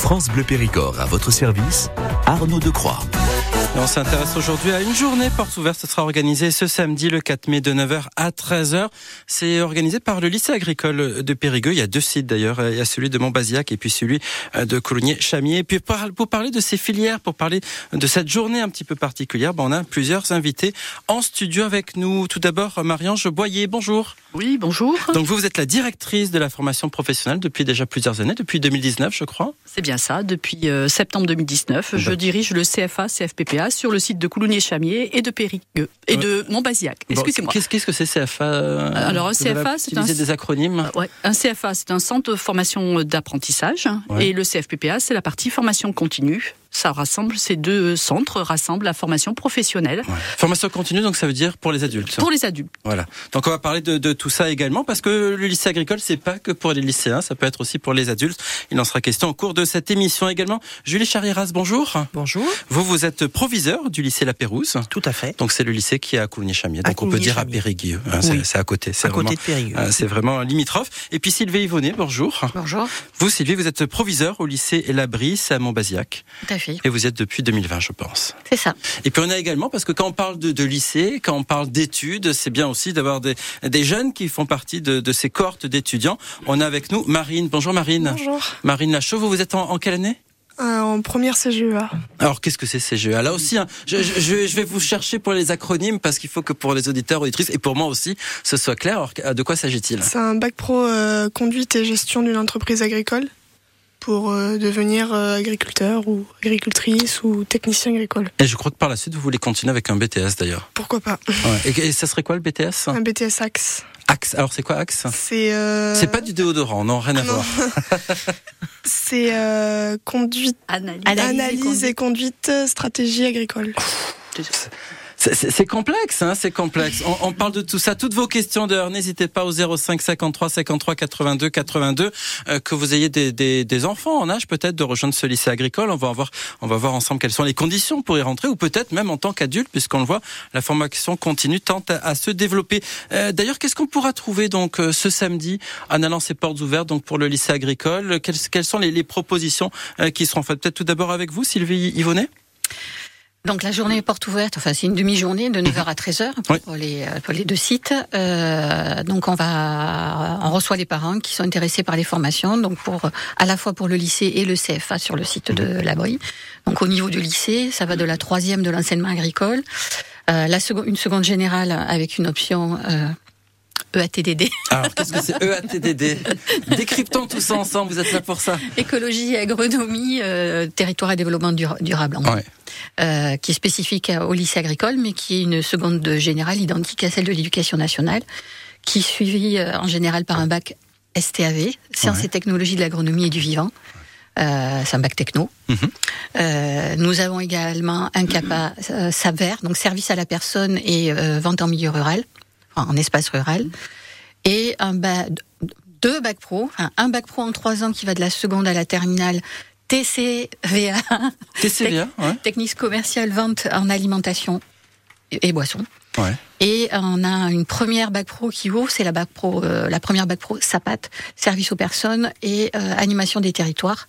France Bleu Périgord à votre service, Arnaud Decroix. Et on s'intéresse aujourd'hui à une journée portes ouvertes. Ce sera organisé ce samedi, le 4 mai, de 9h à 13h. C'est organisé par le lycée agricole de Périgueux. Il y a deux sites d'ailleurs. Il y a celui de Montbazillac et puis celui de Coulommiers-Chamiers. Et puis pour parler de ces filières, pour parler de cette journée un petit peu particulière, on a plusieurs invités en studio avec nous. Tout d'abord, Marie-Ange Boyer, bonjour. Oui, bonjour. Donc vous êtes la directrice de la formation professionnelle depuis déjà plusieurs années, depuis 2019 je crois. C'est bien ça, depuis septembre 2019. Je dirige le CFA, CFPPA sur le site de Coulommiers-Chamiers et de Périgueux et de Montbazillac. Excusez-moi. Qu'est-ce que c'est CFA Alors un CFA, c'est des acronymes. Un CFA, c'est un centre de formation d'apprentissage et le CFPPA, c'est la partie formation continue. Ça rassemble, ces deux centres rassemblent la formation professionnelle. Formation continue, donc ça veut dire pour les adultes. Pour les adultes. Voilà. Donc on va parler de tout ça également, parce que le lycée agricole, c'est pas que pour les lycéens, ça peut être aussi pour les adultes. Il en sera question au cours de cette émission également. Julie Chariras, bonjour. Bonjour. Vous êtes proviseur du lycée La Pérouse. Tout à fait. Donc c'est le lycée qui est à Coulommiers-Chamiers. Donc on peut dire à Périgueux. Oui. C'est à côté. C'est à vraiment, côté de Périgueux. C'est vraiment limitrophe. Et puis Sylvie Yvonnet, bonjour. Bonjour. Vous, Sylvie, vous êtes proviseur au lycée Elabris à Montbazillac. Tout à fait. Et vous êtes depuis 2020, je pense. C'est ça. Et puis on a également, parce que quand on parle de lycée, quand on parle d'études, c'est bien aussi d'avoir des jeunes qui font partie de ces cohortes d'étudiants. On a avec nous Marine. Bonjour Marine. Bonjour. Marine Lachaud, vous êtes en quelle année ? En première CGEA. Alors qu'est-ce que c'est CGEA ? Là aussi, je vais vous chercher pour les acronymes parce qu'il faut que pour les auditeurs, auditrices et pour moi aussi, ce soit clair. Alors de quoi s'agit-il ? C'est un bac pro conduite et gestion d'une entreprise agricole pour devenir agriculteur ou agricultrice ou technicien agricole. Et je crois que par la suite, vous voulez continuer avec un BTS d'ailleurs. Pourquoi pas ? Ouais. Et ça serait quoi le BTS ? Un BTS Axe. Axe. Alors c'est quoi Axe ? C'est pas du déodorant, non, rien à voir. C'est conduite, analyse et conduite stratégie agricole. C'est complexe, hein, c'est complexe. On parle de tout ça. Toutes vos questions d'heure, n'hésitez pas au 05 53 53 82 82. Que vous ayez des enfants en âge peut-être de rejoindre ce lycée agricole, on va voir ensemble quelles sont les conditions pour y rentrer, ou peut-être même en tant qu'adulte, puisqu'on le voit, la formation continue tente à se développer. D'ailleurs, qu'est-ce qu'on pourra trouver donc ce samedi en allant ces portes ouvertes donc pour le lycée agricole ? Quelles sont les propositions qui seront faites ? Peut-être tout d'abord avec vous, Sylvie Yvonnet. Donc la journée est porte ouverte, enfin c'est une demi-journée de 9h à 13h pour les deux sites. Donc on reçoit les parents qui sont intéressés par les formations, donc à la fois pour le lycée et le CFA sur le site de l'Abri. Donc au niveau du lycée, ça va de la 3e de l'enseignement agricole, une seconde générale avec une option EATDD. Alors, qu'est-ce que c'est EATDD ? Décryptons tout ça ensemble, vous êtes là pour ça. Écologie et agronomie, territoire et développement durable. Qui est spécifique au lycée agricole, mais qui est une seconde générale identique à celle de l'éducation nationale, qui est suivie en général par un bac STAV, sciences et technologies de l'agronomie et du vivant. C'est un bac techno. Nous avons également un CAPA SAVER, donc service à la personne et vente en milieu rural, en espace rural, et deux bacs pro, un bac pro en 3 ans qui va de la seconde à la terminale, TCVA, technique commerciale, vente en alimentation et boissons. Ouais. Et on a une première bac pro qui ouvre, c'est la première bac pro SAPAT, service aux personnes et animation des territoires.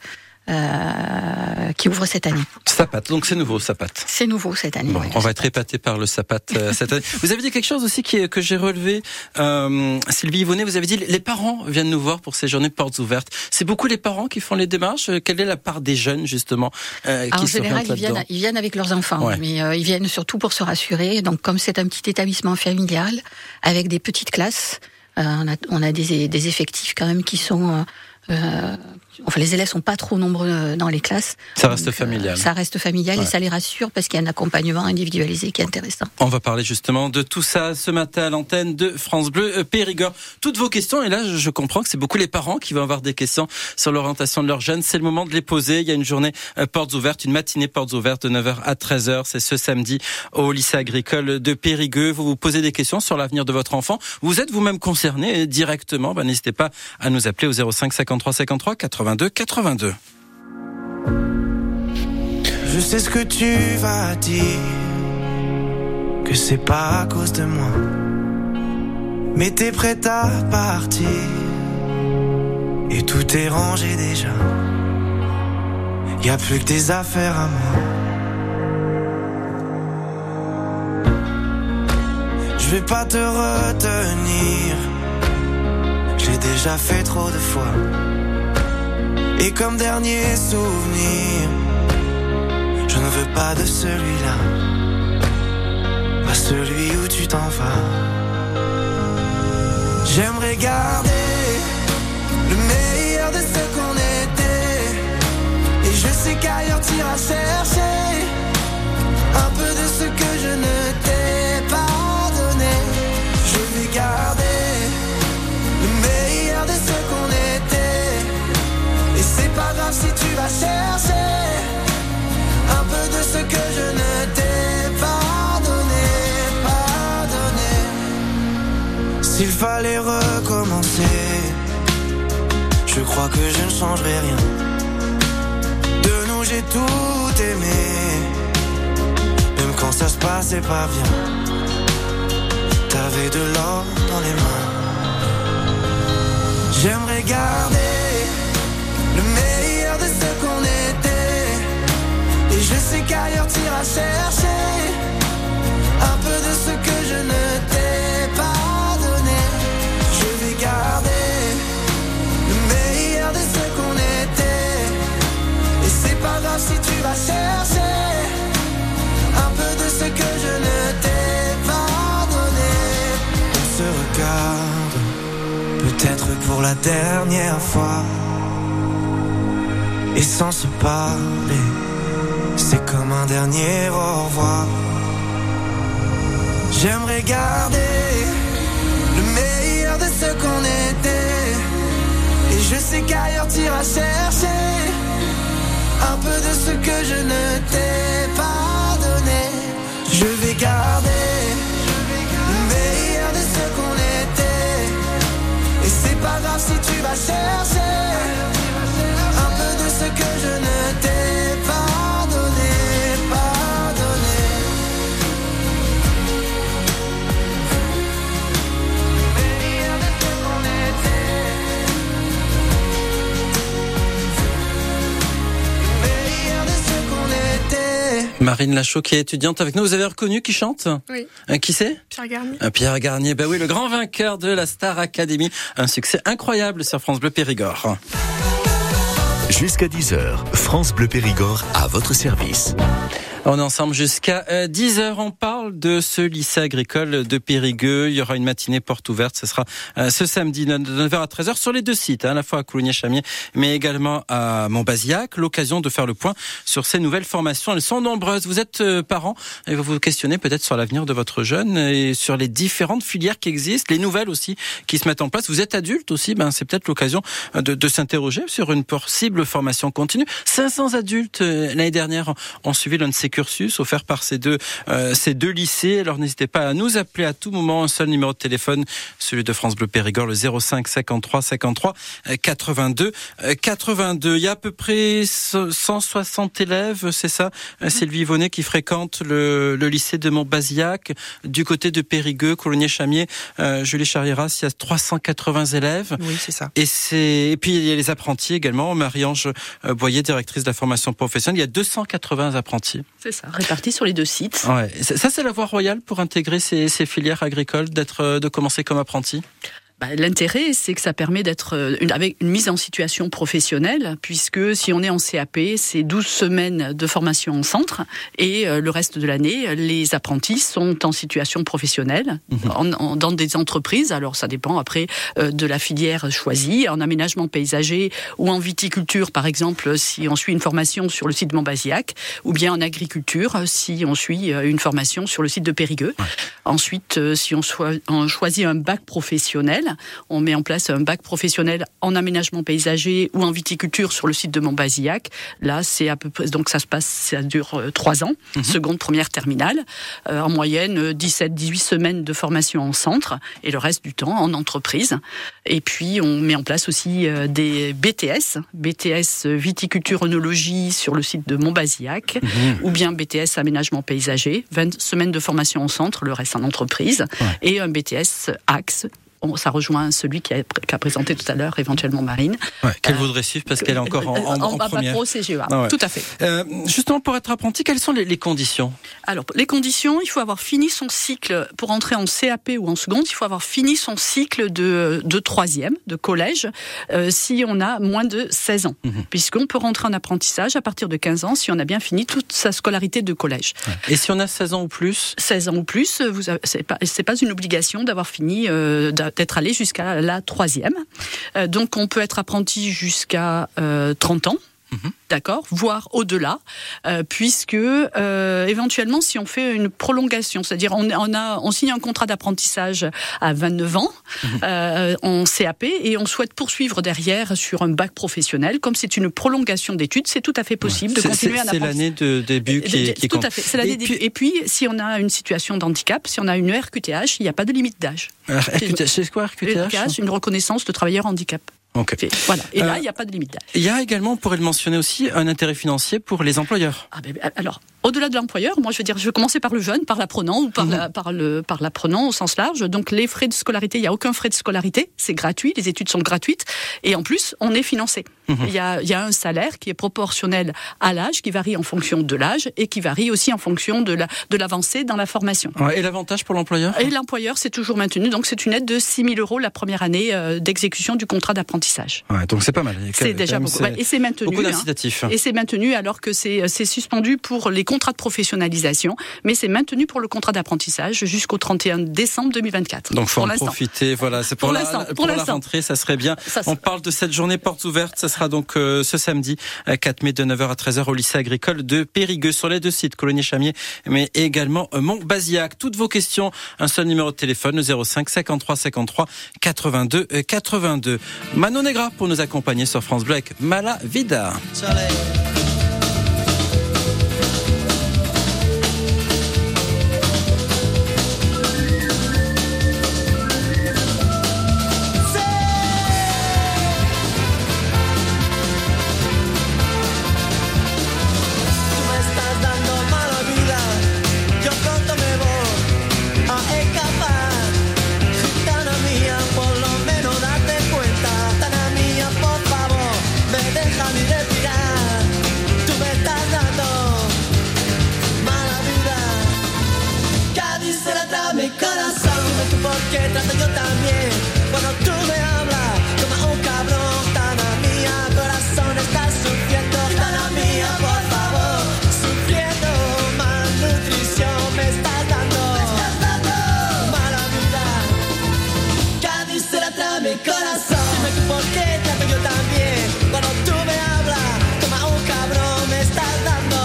Qui ouvre cette année. SAPAT, donc c'est nouveau SAPAT. C'est nouveau cette année. Bon, on va être épaté par le SAPAT cette année. Vous avez dit quelque chose aussi que j'ai relevé, Sylvie Yvonnet, vous avez dit les parents viennent nous voir pour ces journées portes ouvertes. C'est beaucoup les parents qui font les démarches. Quelle est la part des jeunes justement en général, ils viennent avec leurs enfants, mais ils viennent surtout pour se rassurer. Donc comme c'est un petit établissement familial avec des petites classes, on a des effectifs quand même qui sont les élèves sont pas trop nombreux dans les classes. Ça reste familial. Ça reste familial et ça les rassure parce qu'il y a un accompagnement individualisé qui est intéressant. On va parler justement de tout ça ce matin à l'antenne de France Bleu Périgord. Toutes vos questions, et là je comprends que c'est beaucoup les parents qui vont avoir des questions sur l'orientation de leurs jeunes. C'est le moment de les poser. Il y a une journée portes ouvertes, une matinée portes ouvertes de 9h à 13h. C'est ce samedi au lycée agricole de Périgueux. Vous vous posez des questions sur l'avenir de votre enfant. Vous êtes vous-même concerné directement. N'hésitez pas à nous appeler au 05 53 53 82 82. Je sais ce que tu vas dire, que c'est pas à cause de moi, mais t'es prête à partir et tout est rangé déjà. y a plus que des affaires à moi. Je vais pas te retenir, j'ai déjà fait trop de fois. Et comme dernier souvenir, je ne veux pas de celui-là, pas celui où tu t'en vas. J'aimerais garder le meilleur de ce qu'on était, et je sais qu'ailleurs t'iras chercher un peu de ce que je ne t'ai pas donné. Je vais garder le meilleur de ce qu'on était, et c'est pas grave si tu vas chercher un peu de ce que je ne t'ai pas donné, pas donné. S'il fallait recommencer, je crois que je ne changerai rien. De nous j'ai tout aimé, même quand ça se passait pas bien. T'avais de l'or dans les mains. J'aimerais garder le meilleur de ce qu'on était, et je sais qu'ailleurs t'iras chercher un peu de ce que je ne t'ai pas donné. Je vais garder le meilleur de ce qu'on était, et c'est pas grave si tu vas chercher un peu de ce que je ne t'ai pas donné. On se regarde, peut-être pour la dernière fois, et sans se parler, c'est comme un dernier au revoir. J'aimerais garder le meilleur de ce qu'on était, et je sais qu'ailleurs t'iras chercher un peu de ce que je ne t'ai pas donné. Je vais garder le meilleur de ce qu'on était, et c'est pas grave si tu vas chercher un peu de ce que je ne t'ai pas donné, pas donné. Le meilleur de ce qu'on était, le meilleur de ce qu'on était. Marine Lachaud qui est étudiante avec nous. Vous avez reconnu qui chante ? Oui. Qui c'est ? Pierre Garnier. Pierre Garnier, ben oui, le grand vainqueur de la Star Academy. Un succès incroyable sur France Bleu Périgord. Jusqu'à 10h, France Bleu Périgord à votre service. On est ensemble jusqu'à 10h. On parle de ce lycée agricole de Périgueux. Il y aura une matinée porte ouverte. Ce sera ce samedi de 9h à 13h sur les deux sites, à la fois à Coulommiers-Chamiers, mais également à Montbazillac. L'occasion de faire le point sur ces nouvelles formations. Elles sont nombreuses. Vous êtes parents et vous vous questionnez peut-être sur l'avenir de votre jeune et sur les différentes filières qui existent, les nouvelles aussi qui se mettent en place. Vous êtes adulte aussi, c'est peut-être l'occasion de s'interroger sur une possible formation continue. 500 adultes l'année dernière ont suivi l'un de ces cursus offert par ces deux lycées. Alors n'hésitez pas à nous appeler à tout moment. Un seul numéro de téléphone, celui de France Bleu Périgord, le 05 53 53 82 82. Il y a à peu près 160 élèves, c'est ça, Sylvie Yvonnet, qui fréquente le lycée de Montbazillac. Du côté de Périgueux, Coulommiers-Chamiers, Julie Charieras, il y a 380 élèves. Oui, c'est ça. Et puis il y a les apprentis également. Marie-Ange Boyer, directrice de la formation professionnelle. Il y a 280 apprentis. C'est ça, répartis sur les deux sites. Ouais. Ça, c'est la voie royale pour intégrer ces filières agricoles, de commencer comme apprenti ? L'intérêt, c'est que ça permet d'être avec une mise en situation professionnelle, puisque si on est en CAP, c'est 12 semaines de formation en centre, et le reste de l'année, les apprentis sont en situation professionnelle, dans des entreprises. Alors ça dépend après de la filière choisie, en aménagement paysager ou en viticulture, par exemple, si on suit une formation sur le site de Montbazillac, ou bien en agriculture, si on suit une formation sur le site de Périgueux. Ouais. Ensuite, si on choisit un bac professionnel, on met en place un bac professionnel en aménagement paysager ou en viticulture sur le site de Montbazillac. Là, c'est à peu près, donc ça dure 3 ans, seconde, première, terminale. En moyenne, 17-18 semaines de formation en centre et le reste du temps en entreprise. Et puis, on met en place aussi des BTS viticulture œnologie sur le site de Montbazillac, ou bien BTS aménagement paysager, 20 semaines de formation en centre, le reste en entreprise, et un BTS Axe ça rejoint celui qui a présenté tout à l'heure, éventuellement Marine. Ouais, qu'elle voudrait suivre parce qu'elle est encore en première. Bac pro CGEA, Ah ouais. tout à fait. Justement, pour être apprenti, quelles sont les conditions ? Alors, les conditions, il faut avoir fini son cycle, pour entrer en CAP ou en seconde, il faut avoir fini son cycle de troisième, de collège, si on a moins de 16 ans. Puisqu'on peut rentrer en apprentissage à partir de 15 ans si on a bien fini toute sa scolarité de collège. Et si on a 16 ans ou plus ? 16 ans ou plus, c'est pas une obligation d'avoir fini, d'être allé jusqu'à la troisième. Donc, on peut être apprenti jusqu'à 30 ans. D'accord, voire au-delà, puisque éventuellement, si on fait une prolongation, c'est-à-dire on signe un contrat d'apprentissage à 29 ans en CAP et on souhaite poursuivre derrière sur un bac professionnel, comme c'est une prolongation d'études, c'est tout à fait possible de continuer un apprentissage. C'est l'année de début qui tout compte. à fait, c'est l'année début. Et puis, si on a une situation d'handicap, si on a une RQTH, il n'y a pas de limite d'âge. C'est quoi RQTH ? Une reconnaissance de travailleur handicap. Okay. Voilà. Et là, il n'y a pas de limite d'âge. Il y a également, on pourrait le mentionner aussi, un intérêt financier pour les employeurs. Alors, au-delà de l'employeur, moi je vais commencer par le jeune, par l'apprenant ou par l'apprenant au sens large. Donc les frais de scolarité, il n'y a aucun frais de scolarité, c'est gratuit, les études sont gratuites et en plus on est financé. Il y a un salaire qui est proportionnel à l'âge, qui varie en fonction de l'âge et qui varie aussi en fonction de l'avancée dans la formation. Et l'avantage pour l'employeur ? Et l'employeur, c'est toujours maintenu, donc c'est une aide de 6 000 € la première année d'exécution du contrat d'apprentissage. Ouais, donc c'est pas mal. C'est déjà beaucoup. Et c'est maintenu. Beaucoup d'incitatifs. Et c'est maintenu alors que c'est suspendu pour les contrats de professionnalisation, mais c'est maintenu pour le contrat d'apprentissage jusqu'au 31 décembre 2024. Donc faut en profiter. Voilà, c'est pour la rentrée, ça serait bien. On parle de cette journée portes ouvertes. Ça sera donc ce samedi 4 mai de 9h à 13h au lycée agricole de Périgueux sur les deux sites, Cologny-Chamiers, mais également Montbazillac. Toutes vos questions, un seul numéro de téléphone, le 05 53 53 82 82. Mano Negra pour nous accompagner sur France Bleu avec Mala Vida. Que trato yo también cuando tú me hablas como un cabrón. Tana mía, corazón está sufriendo. Tana mía, por favor, sufriendo. Malnutrición me estás dando. Mala vida. Cádiz se la trae mi corazón. Dime tú por qué trato yo también cuando tú me hablas como un cabrón. Me estás dando.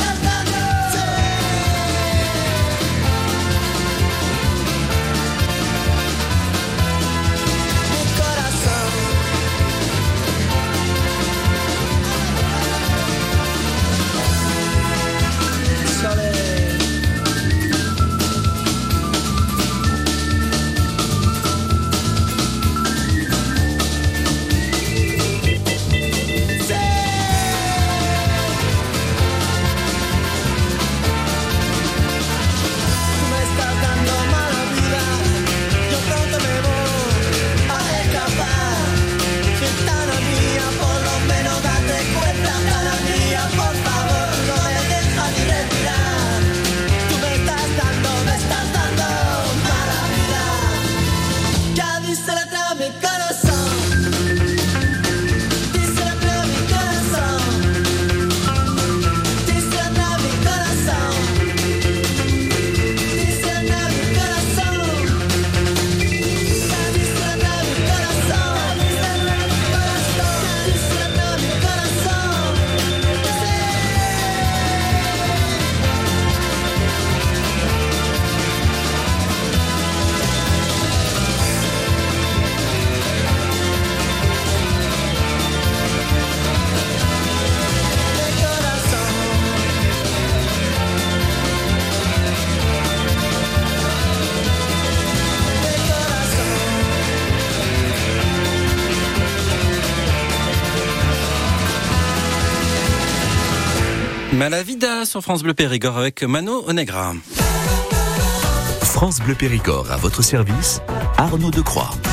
Mala Vida sur France Bleu Périgord avec Mano Negra. France Bleu Périgord à votre service, Arnaud Decroix.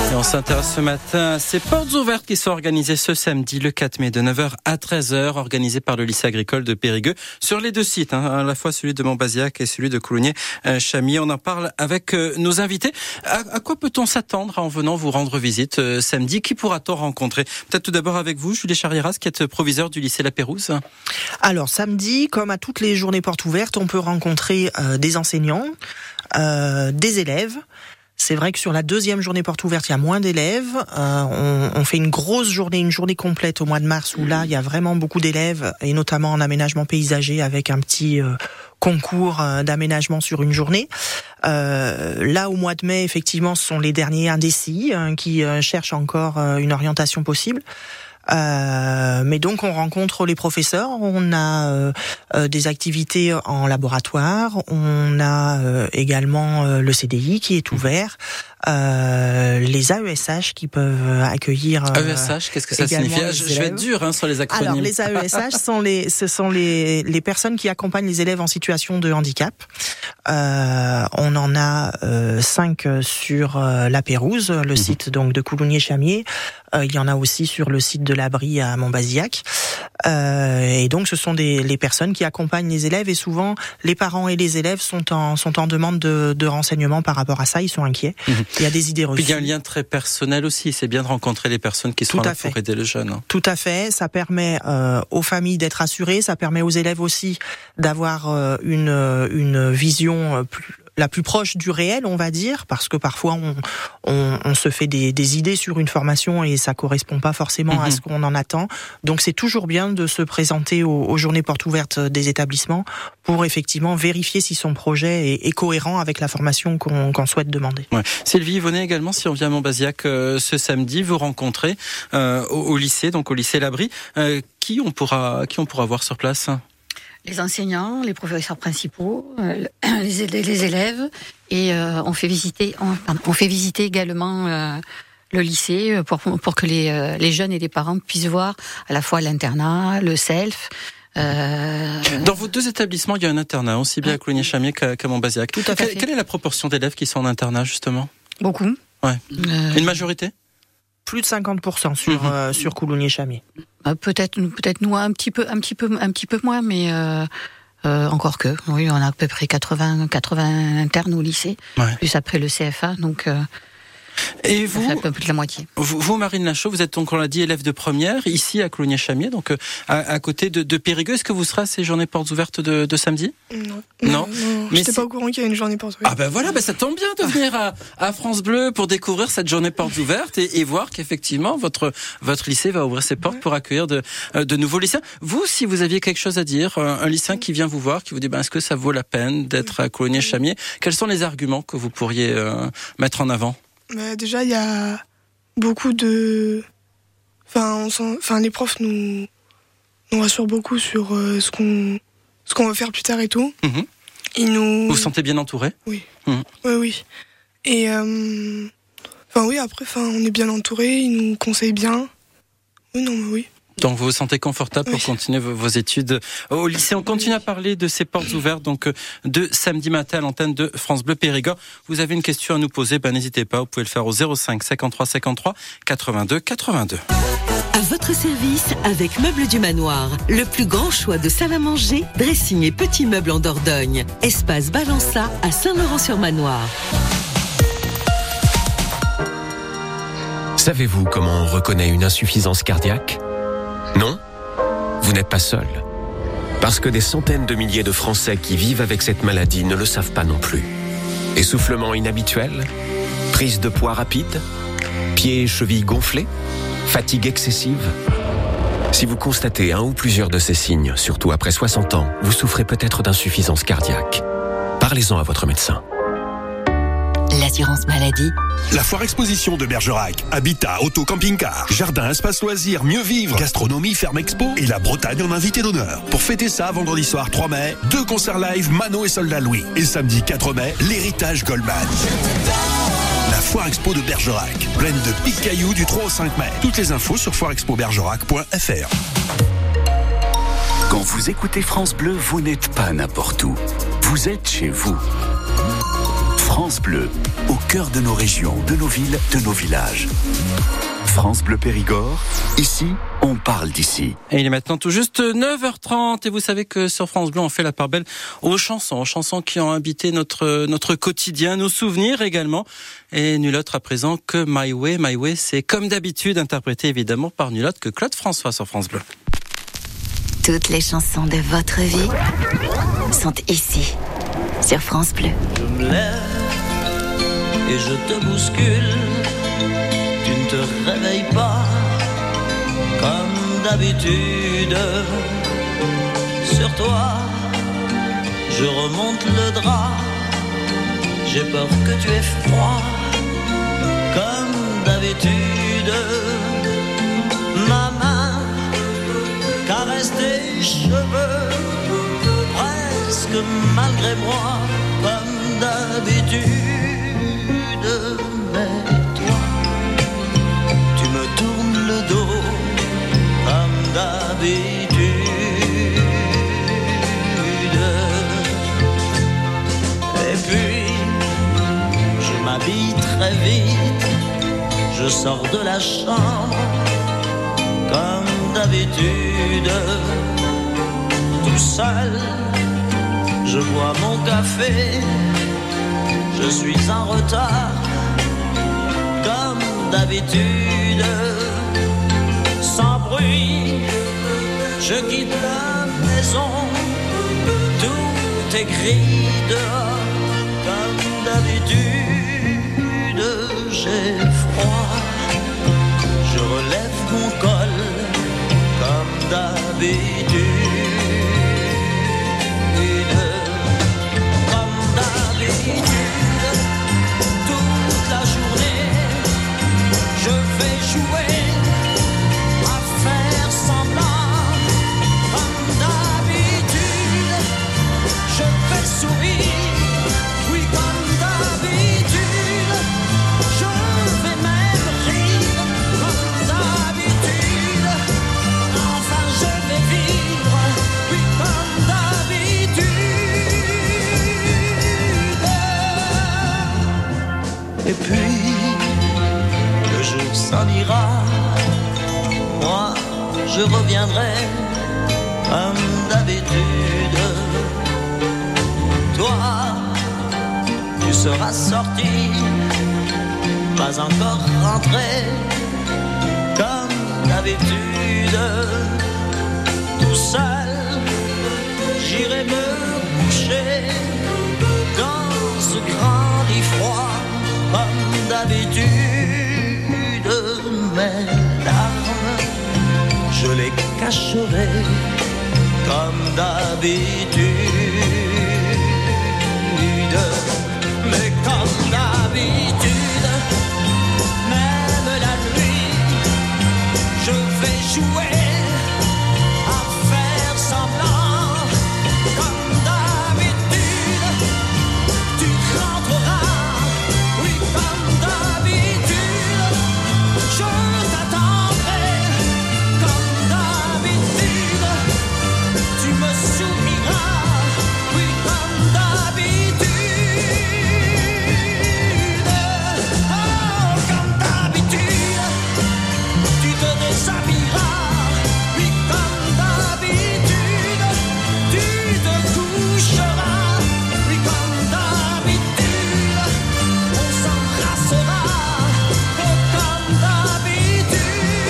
Et on s'intéresse ce matin à ces portes ouvertes qui sont organisées ce samedi, le 4 mai, de 9h à 13h, organisées par le lycée agricole de Périgueux, sur les deux sites, à la fois celui de Montbazillac et celui de Coulognier-Chamiers. On en parle avec nos invités. À quoi peut-on s'attendre en venant vous rendre visite samedi? Qui pourra-t-on rencontrer? Peut-être tout d'abord avec vous, Julie Charrieras, qui êtes proviseur du lycée La Pérouse. Alors, samedi, comme à toutes les journées portes ouvertes, on peut rencontrer des enseignants, des élèves. C'est vrai que sur la deuxième journée porte ouverte, il y a moins d'élèves. On fait une grosse journée, une journée complète au mois de mars où là, il y a vraiment beaucoup d'élèves, et notamment en aménagement paysager avec un petit concours d'aménagement sur une journée. Là, au mois de mai, effectivement, ce sont les derniers indécis qui cherchent encore une orientation possible. Mais donc on rencontre les professeurs, on a des activités en laboratoire, on a également le CDI qui est ouvert, les AESH qui peuvent accueillir. AESH, qu'est-ce que ça signifie? Je vais être dur sur les acronymes. Alors les AESH ce sont les personnes qui accompagnent les élèves en situation de handicap. On en a 5 sur La Pérouse, le site donc de Coulognier-Chamiers. Il y en a aussi sur le site de l'Abri à Montbazillac. Et donc ce sont les personnes qui accompagnent les élèves, et souvent les parents et les élèves sont en demande de renseignements par rapport à ça, ils sont inquiets. Il y a des idées reçues. Puis il y a un lien très personnel aussi, c'est bien de rencontrer les personnes qui sont là pour aider le jeune. Tout à fait, ça permet aux familles d'être assurées, ça permet aux élèves aussi d'avoir une vision la plus proche du réel, on va dire, parce que parfois on se fait des idées sur une formation et ça correspond pas forcément à ce qu'on en attend. Donc c'est toujours bien de se présenter aux journées portes ouvertes des établissements pour effectivement vérifier si son projet est cohérent avec la formation qu'on souhaite demander. Ouais. Sylvie Yvonnet également, si on vient à Montbazillac ce samedi, vous rencontrez au lycée, donc au lycée L'Abri, qui on pourra voir sur place? Les enseignants, les professeurs principaux, les élèves, et on fait visiter également le lycée pour que les jeunes et les parents puissent voir à la fois l'internat, le self. Dans vos deux établissements, il y a un internat, aussi bien à Coulognier-Chamiers qu'à Montbazillac. Tout à fait. Quelle est la proportion d'élèves qui sont en internat, justement? Beaucoup. Ouais. Une majorité? Plus de 50% sur Coulognier-Chamiers. Peut-être nous un petit peu moins, mais encore que. Oui, on a à peu près 80 internes au lycée, plus après le CFA, donc. Et vous, ça fait un peu plus de la moitié. Vous, Marine Lachaud, vous êtes donc, on l'a dit, élève de première, ici à Coulognier-Chamiers, donc à côté de Périgueux. Est-ce que vous serez à ces journées portes ouvertes de samedi? Non. Mais j'étais pas au courant qu'il y a une journée portes ouvertes. Ah ben voilà, ça tombe bien de venir à France Bleu pour découvrir cette journée portes ouvertes et voir qu'effectivement votre lycée va ouvrir ses portes pour accueillir de nouveaux lycéens. Vous, si vous aviez quelque chose à dire, un lycéen qui vient vous voir, qui vous dit est-ce que ça vaut la peine d'être à Coulognier-Chamiers, quels sont les arguments que vous pourriez mettre en avant? Déjà, il y a beaucoup de... les profs nous rassurent beaucoup sur ce qu'on va faire plus tard et tout. Vous vous sentez bien entouré? Oui. Oui. Et après, on est bien entouré, ils nous conseillent bien. Oui. Donc vous vous sentez confortable pour continuer vos études au lycée. On continue à parler de ces portes ouvertes donc de samedi matin à l'antenne de France Bleu Périgord. Vous avez une question à nous poser, n'hésitez pas, vous pouvez le faire au 05 53 53 82 82. À votre service avec Meubles du Manoir, le plus grand choix de salle à manger, dressing et petits meubles en Dordogne. Espace Balança à Saint-Laurent-sur-Manoir. Savez-vous comment on reconnaît une insuffisance cardiaque ? Non ? Vous n'êtes pas seul. Parce que des centaines de milliers de Français qui vivent avec cette maladie ne le savent pas non plus. Essoufflement inhabituel ? Prise de poids rapide ? Pieds et chevilles gonflés ? Fatigue excessive ? Si vous constatez un ou plusieurs de ces signes, surtout après 60 ans, vous souffrez peut-être d'insuffisance cardiaque. Parlez-en à votre médecin. L'assurance maladie. La foire exposition de Bergerac, habitat, auto, camping-car, jardin, espace loisirs, mieux vivre, gastronomie, ferme expo et la Bretagne en invité d'honneur. Pour fêter ça, vendredi soir 3 mai, 2 concerts live, Mano et Soldat Louis. Et samedi 4 mai, l'héritage Goldman. La foire expo de Bergerac, pleine de pics cailloux du 3 au 5 mai. Toutes les infos sur foireexpobergerac.fr. Quand vous écoutez France Bleu, vous n'êtes pas n'importe où. Vous êtes chez vous. France Bleu, au cœur de nos régions, de nos villes, de nos villages. France Bleu Périgord, ici, on parle d'ici. Et il est maintenant tout juste 9h30 et vous savez que sur France Bleu, on fait la part belle aux chansons qui ont habité notre quotidien, nos souvenirs également. Et nul autre à présent que My Way. My Way, c'est comme d'habitude interprété évidemment par nul autre que Claude François sur France Bleu. Toutes les chansons de votre vie sont ici, sur France Bleu. Je me lève et je te bouscule. Tu ne te réveilles pas comme d'habitude. Sur toi, je remonte le drap. J'ai peur que tu aies froid comme d'habitude. Ma main caresse tes cheveux, presque malgré moi, comme d'habitude. Mais toi, tu me tournes le dos, comme d'habitude. Et puis, je m'habille très vite, je sors de la chambre, comme d'habitude, tout seul, je bois mon café, je suis en retard, comme d'habitude, sans bruit, je quitte la maison, tout est gris dehors, comme d'habitude, j'ai froid, je relève mon col, comme d'habitude, comme d'habitude, toute la journée, je vais jouer, à faire semblant, comme d'habitude, je vais sourire, oui comme d'habitude, je vais même rire, comme d'habitude. Enfin je vais vivre, oui comme d'habitude. Et puis, le jour s'en ira, moi je reviendrai, comme d'habitude. Toi, tu seras sorti, pas encore rentré, comme d'habitude. Tout seul, j'irai me coucher dans ce grand lit froid, comme d'habitude. Mes larmes, je les cacherai, comme d'habitude. Mais comme d'habitude, même la nuit, je vais jouer, à faire semblant, comme d'habitude. Tu rentreras, oui comme d'habitude. Je t'attendrai, comme d'habitude. Tu me souriras, oui comme d'habitude. Oh, comme d'habitude. Tu te déshabilleras, oui comme d'habitude. Tu te coucheras, oui comme d'habitude. On s'embrassera, oh, comme d'habitude.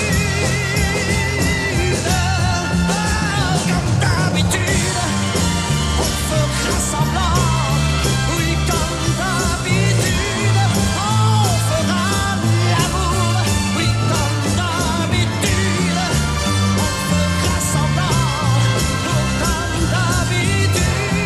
Oh, comme d'habitude. On fera semblant, oui comme d'habitude. On fera l'amour, oui comme d'habitude. On fera semblant, oh, comme d'habitude.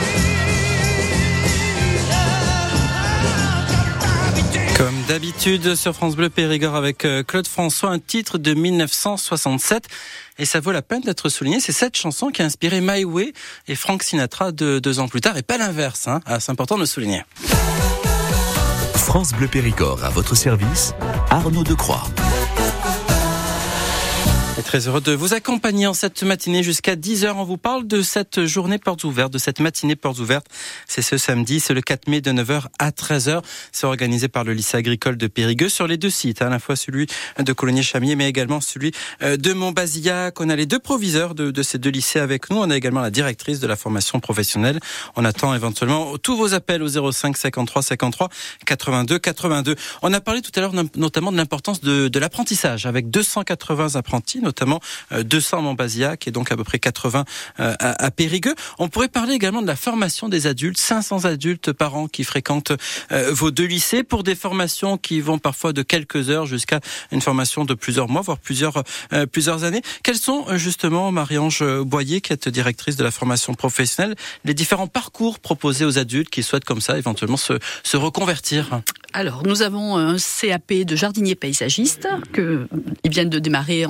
Comme d'habitude sur France Bleu Périgord avec Claude François, un titre de 1967. Et ça vaut la peine d'être souligné. C'est cette chanson qui a inspiré My Way et Frank Sinatra 2 ans plus tard, et pas l'inverse. Hein. Ah, c'est important de le souligner. France Bleu Périgord à votre service, Arnaud Decroix. très heureux de vous accompagner en cette matinée jusqu'à 10h. On vous parle de cette journée portes ouvertes, de cette matinée portes ouvertes. C'est ce samedi, c'est le 4 mai de 9h à 13h. C'est organisé par le lycée agricole de Périgueux sur les deux sites, à la fois celui de Coulommiers-Chamiers, mais également celui de Montbazillac. On a les deux proviseurs de ces deux lycées avec nous. On a également la directrice de la formation professionnelle. On attend éventuellement tous vos appels au 05 53 53 82 82. On a parlé tout à l'heure notamment de l'importance de l'apprentissage avec 280 apprentis, notamment 200 à Montbazillac et donc à peu près 80 à Périgueux. On pourrait parler également de la formation des adultes, 500 adultes par an qui fréquentent vos deux lycées pour des formations qui vont parfois de quelques heures jusqu'à une formation de plusieurs mois, voire plusieurs années. Quels sont justement, Marie-Ange Boyer, qui est directrice de la formation professionnelle, les différents parcours proposés aux adultes qui souhaitent comme ça éventuellement se reconvertir? Alors, nous avons un CAP de jardinier paysagiste ils viennent de démarrer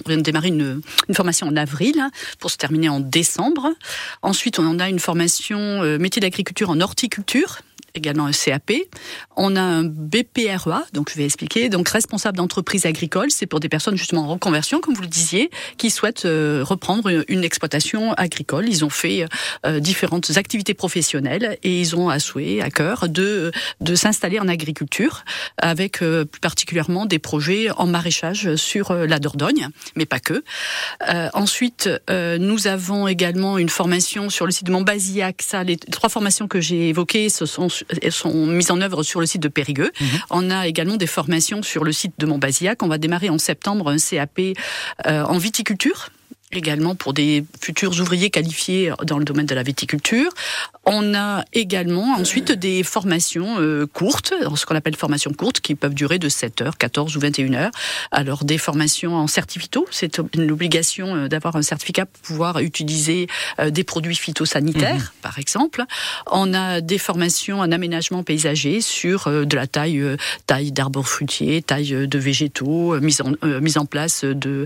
une formation en avril pour se terminer en décembre. Ensuite, on a une formation métier d'agriculture en horticulture, également un CAP. On a un BPREA, donc je vais expliquer, donc responsable d'entreprise agricole, c'est pour des personnes justement en reconversion, comme vous le disiez, qui souhaitent reprendre une exploitation agricole. Ils ont fait différentes activités professionnelles et ils ont à cœur de s'installer en agriculture, avec plus particulièrement des projets en maraîchage sur la Dordogne, mais pas que. Ensuite, nous avons également une formation sur le site de Montbazillac. Les trois formations que j'ai évoquées, elles sont mises en œuvre sur le site de Périgueux. On a également des formations sur le site de Montbazillac. On va démarrer en septembre un CAP en viticulture, également pour des futurs ouvriers qualifiés dans le domaine de la viticulture. On a également ensuite des formations courtes, ce qu'on appelle formations courtes, qui peuvent durer de 7 heures, 14 ou 21 heures. Alors des formations en certificato, c'est une obligation d'avoir un certificat pour pouvoir utiliser des produits phytosanitaires, par exemple. On a des formations en aménagement paysager sur de la taille d'arbres fruitiers, taille de végétaux, mise en place de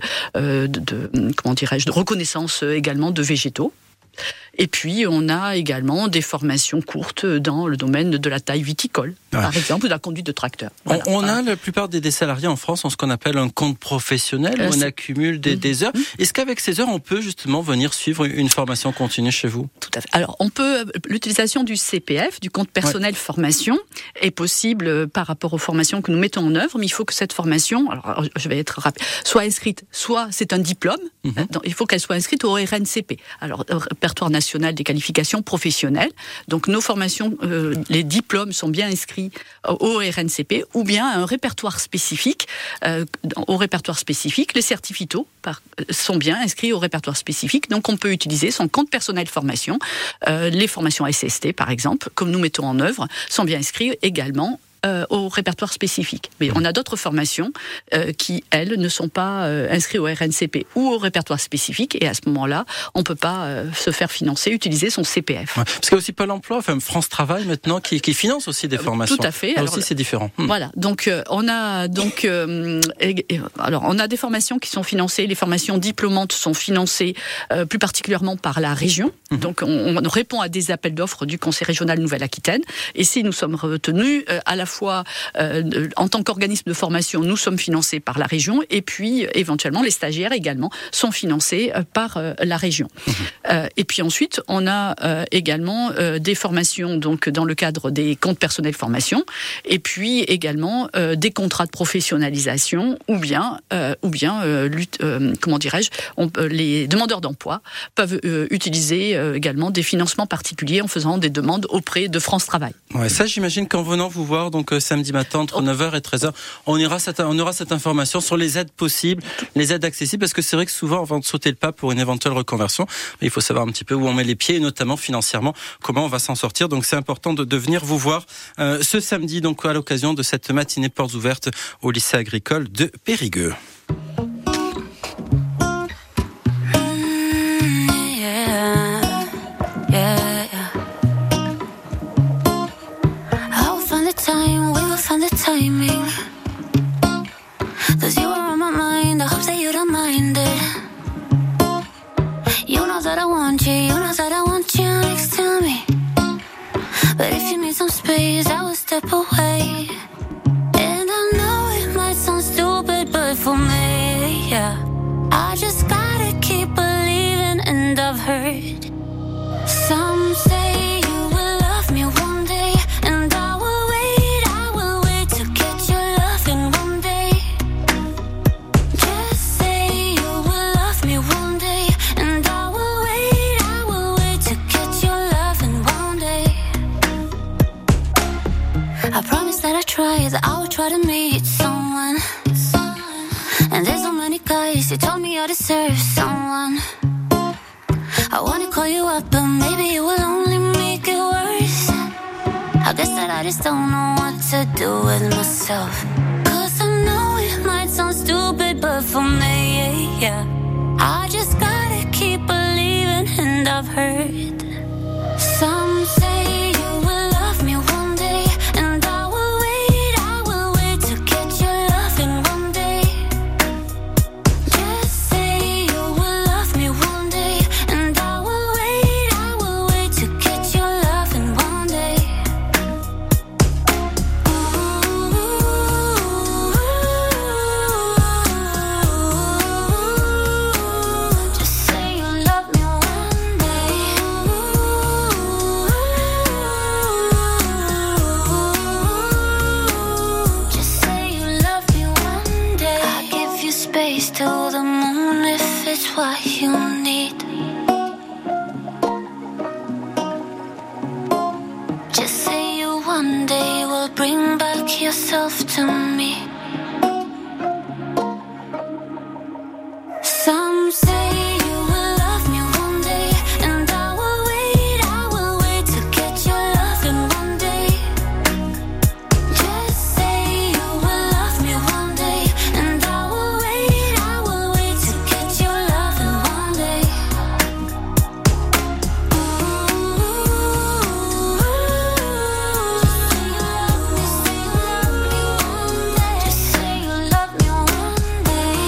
reconnaissance également de végétaux. Et puis, on a également des formations courtes dans le domaine de la taille viticole, par exemple, de la conduite de tracteur. Voilà. On a la plupart des salariés en France ont ce qu'on appelle un compte professionnel, où on accumule des heures. Est-ce qu'avec ces heures, on peut justement venir suivre une formation continue chez vous? Tout à fait. Alors, l'utilisation du CPF, du compte personnel formation, est possible par rapport aux formations que nous mettons en œuvre, mais il faut que cette formation, alors je vais être rapide, soit inscrite, soit c'est un diplôme, il faut qu'elle soit inscrite au RNCP. Alors, répertoire national des qualifications professionnelles. Donc nos formations, les diplômes sont bien inscrits au RNCP ou bien à un répertoire spécifique. Au répertoire spécifique, les certificats sont bien inscrits au répertoire spécifique. Donc on peut utiliser son compte personnel formation. Les formations SST, par exemple, comme nous mettons en œuvre, sont bien inscrits également au répertoire spécifique. Mais on a d'autres formations qui, elles, ne sont pas inscrites au RNCP ou au répertoire spécifique, et à ce moment-là, on ne peut pas se faire utiliser son CPF. Ouais, parce qu'il y a aussi Pôle emploi, enfin France Travail maintenant, qui finance aussi des formations. Tout à fait. Là aussi, c'est différent. Voilà. Donc, on a des formations qui sont financées. Les formations diplômantes sont financées plus particulièrement par la région. Donc, on répond à des appels d'offres du Conseil régional Nouvelle-Aquitaine. Et si nous sommes retenus à la fois en tant qu'organisme de formation, nous sommes financés par la région, et puis éventuellement les stagiaires également sont financés par la région. Et puis ensuite, on a également des formations donc dans le cadre des comptes personnels formation, et puis également des contrats de professionnalisation, ou bien les demandeurs d'emploi peuvent utiliser également des financements particuliers en faisant des demandes auprès de France Travail. Ouais, ça j'imagine qu'en venant vous voir donc samedi matin entre 9h et 13h, on aura cette information sur les aides possibles, les aides accessibles, parce que c'est vrai que souvent avant de sauter le pas pour une éventuelle reconversion, il faut savoir un petit peu où on met les pieds, et notamment financièrement comment on va s'en sortir. Donc c'est important de venir vous voir ce samedi, donc à l'occasion de cette matinée portes ouvertes au lycée agricole de Périgueux. Step away, and I know it might sound stupid, but for me, yeah, I just and I've heard some say you will love me one day, and I will wait to get your love in one day. Just say you will love me one day, and I will wait to get your love in one day. I promise that I will try to meet someone. And there's so many guys who told me I deserve someone. I wanna call you up, but maybe it will only make it worse. I guess that I just don't know what to do with myself. 'Cause I know it might sound stupid, but for me, yeah, I just gotta keep believing, and I've heard some say you will love me one day, and I will wait to get your love in one day. Just say you will love me one day, and I will wait to get your love in one day. Just say you love me one day. Just say you love me one day. I'll give you space to the moon if it's what you need. Just say you one day will bring back yourself to me. Some say you will love me one day, and I will wait to get your love in one day. Just say you will love me one day, and I will wait to get your love in one day. Just say you love me one day.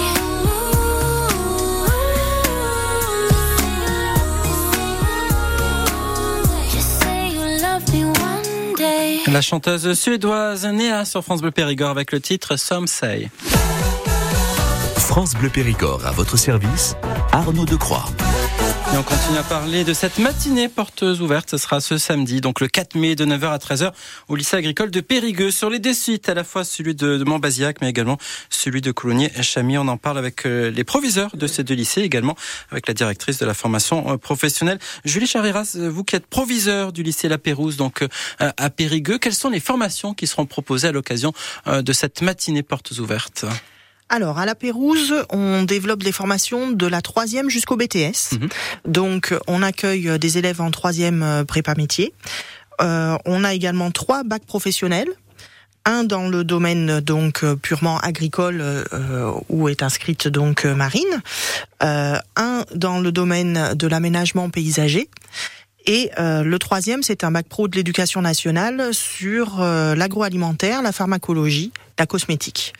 Just say you love me one day. La chanteuse suédoise Néa sur France Bleu Périgord avec le titre Some Say. France Bleu Périgord à votre service, Arnaud Decroix. Et on continue à parler de cette matinée portes ouvertes. Ce sera ce samedi, donc le 4 mai de 9h à 13h au lycée agricole de Périgueux. Sur les deux sites, à la fois celui de Montbazillac, mais également celui de Coulommiers-Chamy. On en parle avec les proviseurs de ces deux lycées, également avec la directrice de la formation professionnelle. Julie Chariras, vous qui êtes proviseur du lycée La Pérouse, donc à Périgueux, quelles sont les formations qui seront proposées à l'occasion de cette matinée portes ouvertes ? Alors, à La Pérouse, on développe les formations de la 3e jusqu'au BTS. Donc, on accueille des élèves en 3e prépa métier. On a également 3 bacs professionnels. Un dans le domaine donc purement agricole où est inscrite donc Marine. Un dans le domaine de l'aménagement paysager. Et le 3e, c'est un bac pro de l'éducation nationale sur l'agroalimentaire, la pharmacologie, la cosmétique.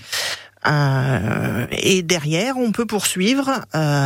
Et derrière, on peut poursuivre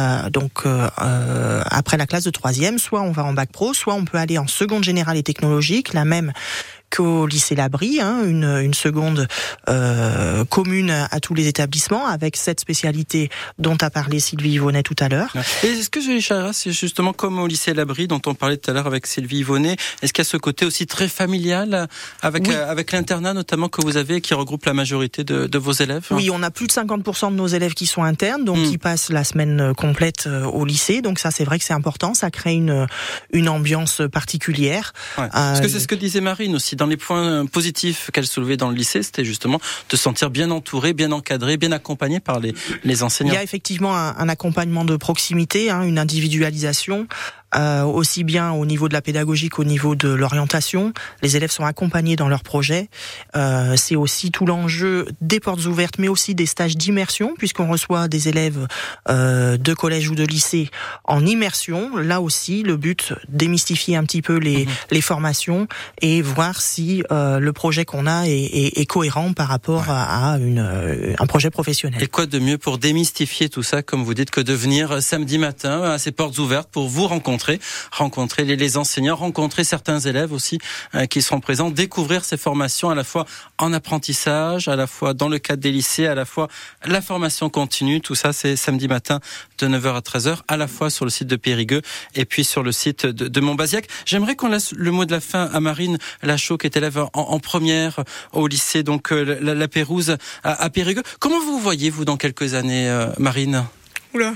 après la classe de 3e, soit on va en bac pro, soit on peut aller en seconde générale et technologique, la même qu'au lycée Labrie, une seconde commune à tous les établissements, avec cette spécialité dont a parlé Sylvie Yvonnet tout à l'heure. Et est-ce que Julie Chariras, c'est justement comme au lycée Labrie dont on parlait tout à l'heure avec Sylvie Yvonnet, est-ce qu'il y a ce côté aussi très familial avec l'internat notamment que vous avez, qui regroupe la majorité de vos élèves ? Oui, on a plus de 50% de nos élèves qui sont internes, donc qui passent la semaine complète au lycée, donc ça c'est vrai que c'est important, ça crée une ambiance particulière. Ouais. Parce que c'est ce que disait Marine aussi, dans les points positifs qu'elle soulevait dans le lycée, c'était justement de se sentir bien entouré, bien encadré, bien accompagné par les enseignants. Il y a effectivement un accompagnement de proximité, une individualisation. Aussi bien au niveau de la pédagogie qu'au niveau de l'orientation. Les élèves sont accompagnés dans leurs projets. C'est aussi tout l'enjeu des portes ouvertes, mais aussi des stages d'immersion, puisqu'on reçoit des élèves de collège ou de lycée en immersion. Là aussi, le but, démystifier un petit peu les formations et voir si le projet qu'on a est cohérent par rapport à un projet professionnel. Et quoi de mieux pour démystifier tout ça, comme vous dites, que de venir samedi matin à ces portes ouvertes pour vous rencontrer rencontrer les enseignants, rencontrer certains élèves aussi qui seront présents, découvrir ces formations à la fois en apprentissage, à la fois dans le cadre des lycées, à la fois la formation continue. Tout ça, c'est samedi matin de 9h à 13h, à la fois sur le site de Périgueux et puis sur le site de Montbazillac. J'aimerais qu'on laisse le mot de la fin à Marine Lachaud, qui est élève en première au lycée, donc la Pérouse à Périgueux. Comment vous voyez, vous, dans quelques années, Marine ? Oula.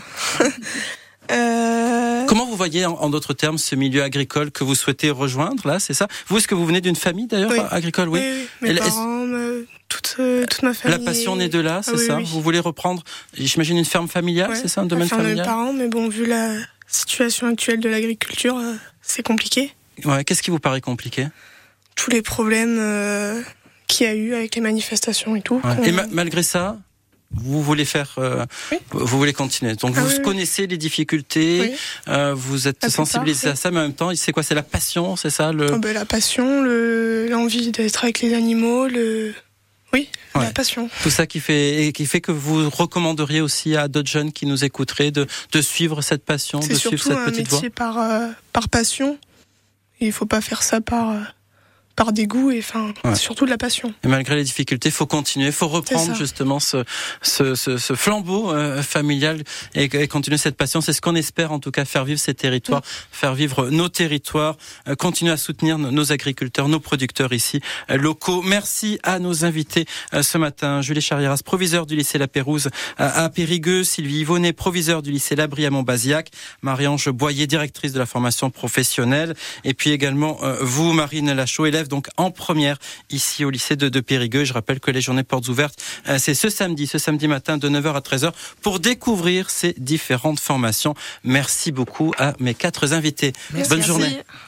Comment vous voyez, en d'autres termes, ce milieu agricole que vous souhaitez rejoindre, là, c'est ça ? Vous, est-ce que vous venez d'une famille, d'ailleurs, agricole ? Oui. Mes parents, toute ma famille. La passion naît de là, c'est ça ? Vous voulez reprendre, j'imagine, une ferme familiale, c'est ça, un domaine familial ? Mes parents, mais bon, vu la situation actuelle de l'agriculture, c'est compliqué. Ouais, qu'est-ce qui vous paraît compliqué ? Tous les problèmes qu'il y a eu avec les manifestations et tout. Ouais. Et malgré ça, vous voulez vous voulez continuer. Donc vous connaissez les difficultés, vous êtes sensibilisé à ça, mais en même temps, c'est quoi ? C'est la passion, c'est ça la passion, l'envie d'être avec les animaux, la passion. Tout ça qui fait que vous recommanderiez aussi à d'autres jeunes qui nous écouteraient de suivre cette passion, de suivre cette petite voie. C'est surtout un métier par passion. Il faut pas faire ça par dégoût et surtout de la passion. Et malgré les difficultés, faut continuer, faut reprendre justement ce flambeau familial et continuer cette passion. C'est ce qu'on espère, en tout cas, faire vivre ces territoires, faire vivre nos territoires, continuer à soutenir nos agriculteurs, nos producteurs ici locaux. Merci à nos invités ce matin. Julie Charrieras, proviseur du lycée La Pérouse à Périgueux, Sylvie Yvonnet, proviseur du lycée Labrie à Montbazillac, Marie-Ange Boyer, directrice de la formation professionnelle, et puis également vous, Marine Lachaud, élève donc en première ici au lycée de Périgueux. Je rappelle que les journées portes ouvertes, c'est ce samedi matin de 9h à 13h pour découvrir ces différentes formations. Merci beaucoup à mes 4 invités. Merci. Bonne journée.